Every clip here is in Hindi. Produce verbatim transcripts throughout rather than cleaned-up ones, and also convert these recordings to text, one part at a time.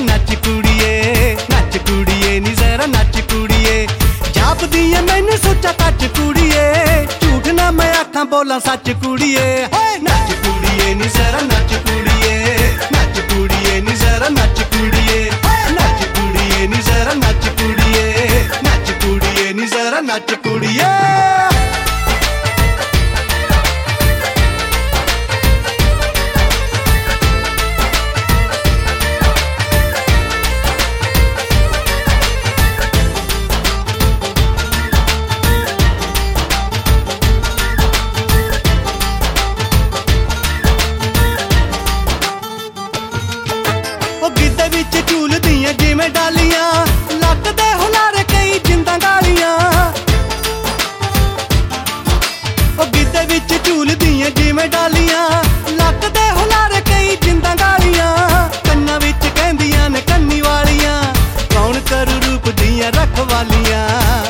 नच कुड़िए, नच कुड़िए नी जरा नच कुड़िए। जाप दिए मैनू सोचा टच कुड़िए, झूठ ना मैं आखां बोला सच कुड़िए। नच कुड़िए नी जरा नच कुड़िए, नच कुड़िए नी जरा नच कुड़िए, नच कुड़िए नी जरा नच कुड़िए, नच कुड़िए नी जरा नच कुड़िए। झूलदियां जिवें डालियां, लक दे हुलारे कई जिंदा गालियां। ओ गिद्दे विच झूलदियां जिवें डालियां, लक दे हुलारे कई जिंदा गालियां। कन्नां विच कहंदियां ने कन्नी वालियां, कौन करू रूप दियां रखवालियां।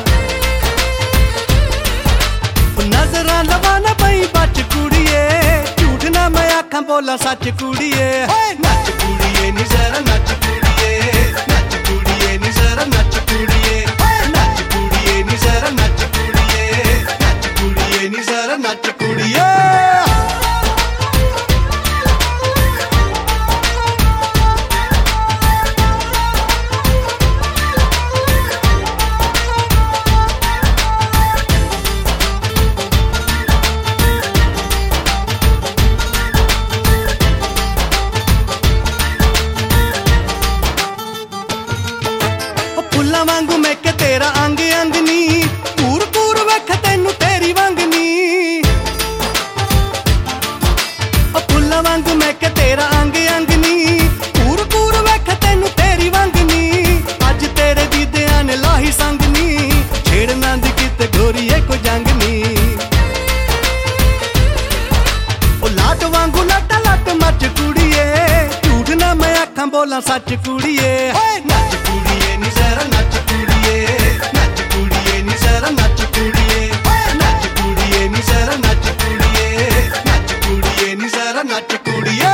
नजरां लवां ना पई बच कुड़िए, झूठ ना मैं आखां बोला सच कुड़िए। नच कुड़िए नी जरा नच कुड़िए, नच कुड़िए नी जरा नच कुड़िए, नच कुड़िए नी जरा नच कुड़िए, नच कुड़िए नी जरा नच कुड़िए। फुल्लां वांगू मैं के तेरा अंग अंग नी, पूर पूर वेख तैनू तेरी वांग नी। फुल्लां वांगू मैं के तेरा अंग अंग नी, पूर पूर वेख तैनू तेरी वांग नी। अज तेरे दीदियां ने लाही संग नी, छेड़ना दी किते गोरीए को जंग नी। ओ लाट वांगू लाटा लाट मच कुड़िए, झूठ ना मैं आखां बोला सच कुड़िए। नच कुड़िए नी जरा नच कुड़िए, नच कुड़िए नी जरा नच कुड़िए, नच कुड़िए नी जरा नच कुड़िए, नच कुड़िए नी जरा नच कुड़िए।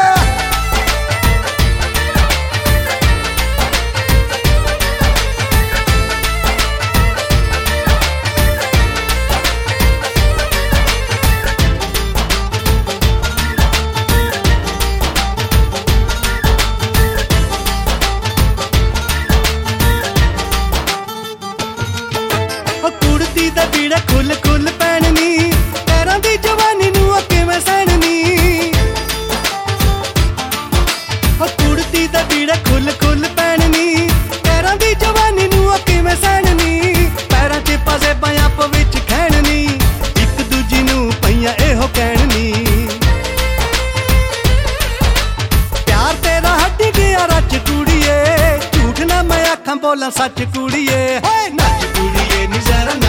बीड़ा खुल खुल पैननी, पैरां दी जवानी नू किवें सहननी। कुड़ती दा बीड़ा खुल खुल पैननी, पैरां दी जवानी नू किवें सहननी। पैरां च पासे पंजाब विच खैननी, इक दूजी नू पईयां एहो कहनी। प्यार तेरा हट गया रच कुड़िए, झूठ ना मैं आखां बोला सच कुड़िए। नच कुड़िए नी जरा